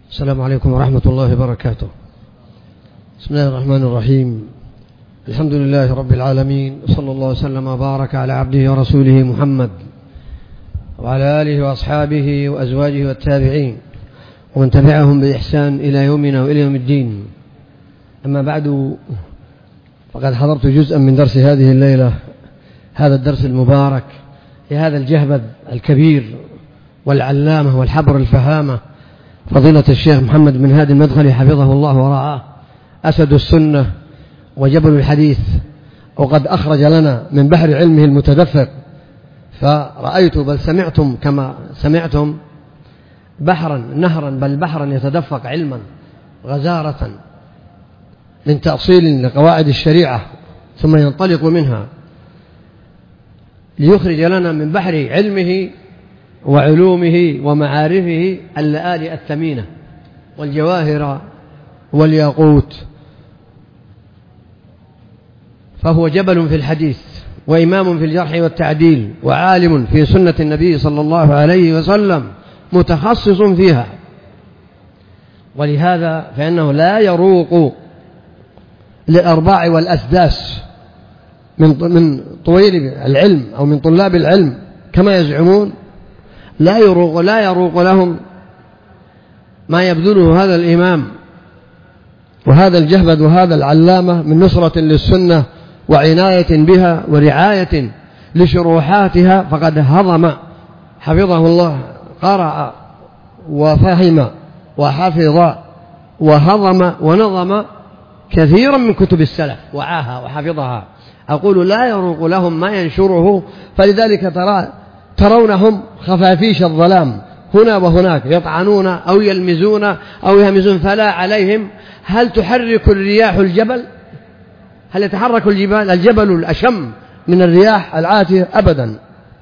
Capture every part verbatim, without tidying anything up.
السلام عليكم ورحمة الله وبركاته. بسم الله الرحمن الرحيم. الحمد لله رب العالمين، صلى الله وسلم وبارك على عبده ورسوله محمد وعلى آله وأصحابه وأزواجه والتابعين ومن تبعهم بإحسان إلى يومنا وإلى يوم الدين. أما بعد، فقد حضرت جزءا من درس هذه الليلة، هذا الدرس المبارك لهذا الجهبذ الكبير والعلامة والحبر الفهامة فضيلة الشيخ محمد بن هادي المدخلي حفظه الله ورعاه، أسد السنة وجبل الحديث، وقد أخرج لنا من بحر علمه المتدفق، فرأيت بل سمعتم كما سمعتم بحرا نهرا بل بحرا يتدفق علما غزارة من تأصيل لقواعد الشريعة، ثم ينطلق منها ليخرج لنا من بحر علمه وعلومه ومعارفه اللآلئ الثمينة والجواهر والياقوت. فهو جبل في الحديث، وإمام في الجرح والتعديل، وعالم في سنة النبي صلى الله عليه وسلم، متخصص فيها، ولهذا فإنه لا يروق للأرباع والأسداس من من طويل العلم أو من طلاب العلم كما يزعمون، لا يروق لا يروق لهم ما يبذله هذا الإمام وهذا الجهبذ وهذا العلامة من نصرة للسنة وعناية بها ورعاية لشروحاتها. فقد هضم حفظه الله، قرأ وفهم وحفظ وهضم ونظم كثيرا من كتب السلف، وعاها وحفظها. أقول لا يروق لهم ما ينشره، فلذلك ترى ترونهم خفافيش الظلام هنا وهناك، يطعنون أو يلمزون أو يهمزون، فلا عليهم. هل تحرك الرياح الجبل؟ هل يتحرك الجبال الجبل الأشم من الرياح العاتية؟ أبدا.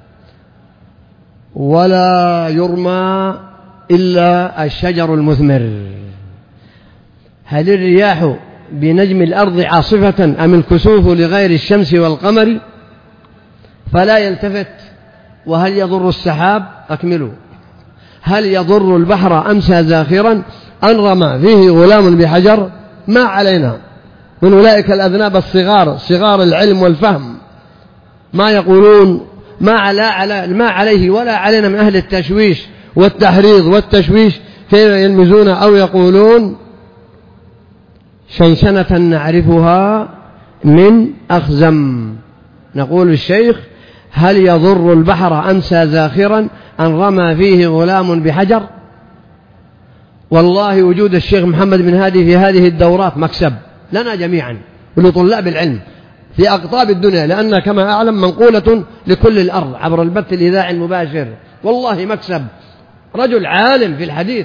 ولا يرمى إلا الشجر المثمر. هل الرياح بنجم الأرض عاصفة أم الكسوف لغير الشمس والقمر؟ فلا يلتفت. وهل يضر السحاب؟ أكملوا. هل يضر البحر أمسى زاخرا أن رمى فيه غلام بحجر؟ ما علينا من أولئك الأذناب الصغار صغار العلم والفهم ما يقولون، ما, على ما عليه ولا علينا من أهل التشويش والتحريض والتشويش كيف يلمزون أو يقولون شنشنة نعرفها من أخزم. نقول الشيخ: هل يضر البحر أمسى زاخرا أن رمى فيه غلام بحجر؟ والله وجود الشيخ محمد بن هادي في هذه الدورات مكسب لنا جميعا ولطلاب العلم في أقطاب الدنيا، لأن كما أعلم منقولة لكل الأرض عبر البث الإذاعي المباشر. والله مكسب. رجل عالم في الحديث،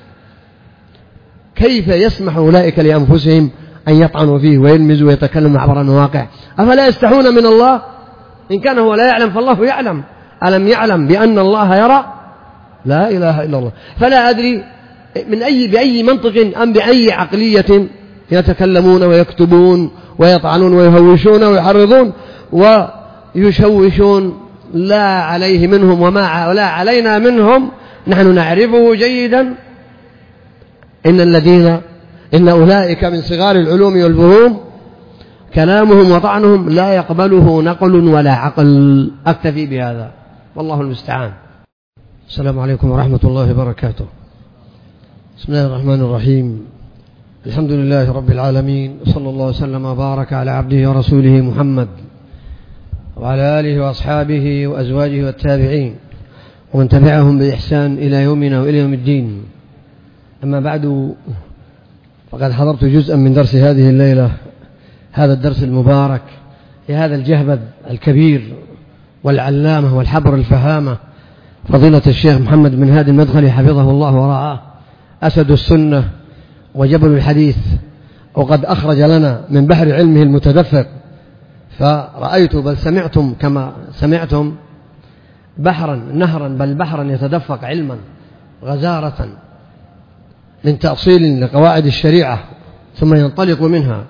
كيف يسمح أولئك لأنفسهم أن يطعنوا فيه ويلمزوا ويتكلموا عبر المواقع؟ أفلا يستحون من الله؟ إن كان هو لا يعلم فالله يعلم. ألم يعلم بأن الله يرى؟ لا إله إلا الله. فلا أدري من أي بأي منطق أم بأي عقلية يتكلمون ويكتبون ويطعنون ويهوشون ويحرضون ويشوشون. لا عليه منهم وما لا علينا منهم، نحن نعرفه جيدا. إن الذين إن أولئك من صغار العلوم والفهوم كلامهم وطعنهم لا يقبله نقل ولا عقل. أكتفي بهذا والله المستعان. السلام عليكم ورحمة الله وبركاته. بسم الله الرحمن الرحيم. الحمد لله رب العالمين، صلى الله وسلم وبارك على عبده ورسوله محمد وعلى آله وأصحابه وأزواجه والتابعين ومن تبعهم بإحسان إلى يومنا وإلى يوم الدين. أما بعد، فقد حضرت جزءا من درس هذه الليلة، هذا الدرس المبارك لهذا الجهبذ الكبير والعلامة والحبر الفهامة فضيلة الشيخ محمد بن هادي المدخلي حفظه الله ورعاه، أسد السنة وجبل الحديث، وقد أخرج لنا من بحر علمه المتدفق، فرأيت بل سمعتم كما سمعتم بحرا نهرا بل بحرا يتدفق علما غزارة من تأصيل لقواعد الشريعة، ثم ينطلق منها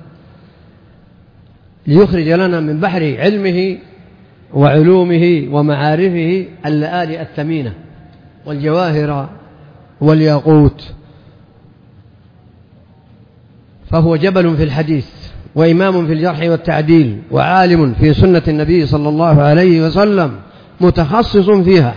ليخرج لنا من بحر علمه وعلومه ومعارفه اللآلئ الثمينة والجواهر والياقوت. فهو جبل في الحديث، وإمام في الجرح والتعديل، وعالم في سنة النبي صلى الله عليه وسلم، متخصص فيها.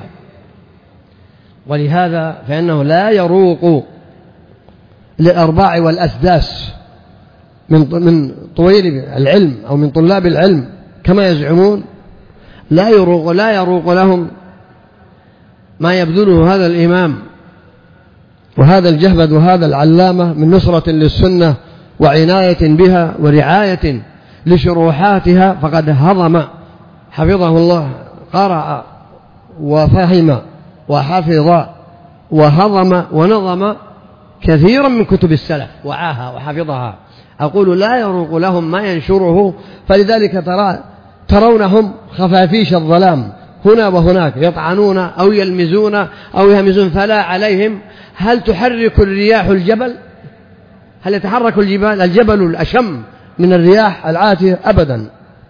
ولهذا فإنه لا يروق للأرباع والأسداس من طويل العلم أو من طلاب العلم كما يزعمون، لا يروق لا يروق لهم ما يبذله هذا الإمام وهذا الجهبذ وهذا العلامة من نصرة للسنة وعناية بها ورعاية لشروحاتها. فقد هضم حفظه الله، قرأ وفهم وحفظ وهضم ونظم كثيرا من كتب السلف وعاها وحفظها. أقول لا يروق لهم ما ينشره، فلذلك ترى ترونهم خفافيش الظلام هنا وهناك، يطعنون أو يلمزون أو يهمزون، فلا عليهم. هل تحرك الرياح الجبل؟ هل يتحرك الجبال الجبل الأشم من الرياح العاتية؟ أبدا.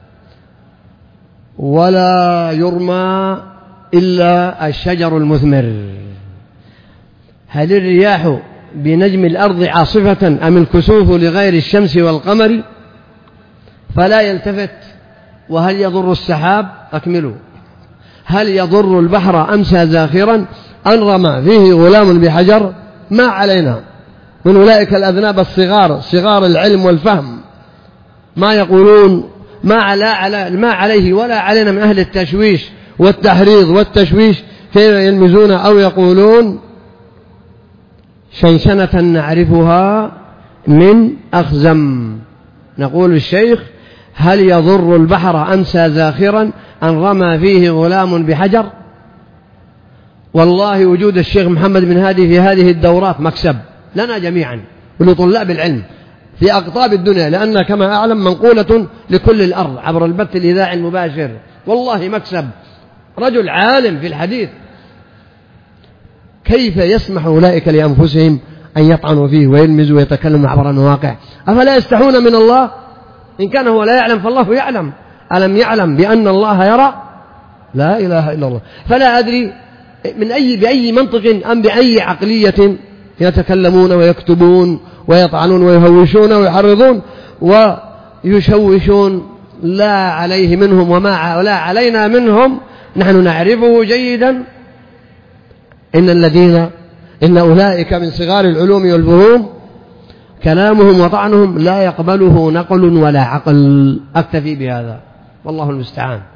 ولا يرمى إلا الشجر المثمر. هل الرياح بنجم الأرض عاصفة أم الكسوف لغير الشمس والقمر؟ فلا يلتفت. وهل يضر السحاب؟ أكملوا. هل يضر البحر أمسى زاخرا أن رمى فيه غلام بحجر؟ ما علينا من أولئك الأذناب الصغار صغار العلم والفهم ما يقولون ما, على على ما عليه ولا علينا من أهل التشويش والتحريض والتشويش، كيف يلمزون أو يقولون شنشنة نعرفها من أخزم. نقول الشيخ: هل يضر البحر أمسى زاخرا أن رمى فيه غلام بحجر؟ والله وجود الشيخ محمد بن هادي في هذه الدورات مكسب لنا جميعا ولطلاب العلم في أقطاب الدنيا، لأن كما أعلم منقولة لكل الأرض عبر البث الإذاعي المباشر. والله مكسب، رجل عالم في الحديث. كيف يسمح أولئك لأنفسهم أن يطعنوا فيه ويلمزوا ويتكلموا عبر المواقع؟ أفلا يستحون من الله؟ إن كان هو لا يعلم فالله يعلم. ألم يعلم بأن الله يرى؟ لا إله إلا الله. فلا أدري من أي بأي منطق أم بأي عقلية يتكلمون ويكتبون ويطعنون ويهوشون ويحرضون ويشوشون. لا عليه منهم وما ولا علينا منهم، نحن نعرفه جيدا. إن الذين إن أولئك من صغار العلوم والفهوم كلامهم وطعنهم لا يقبله نقل ولا عقل. أكتفي بهذا والله المستعان.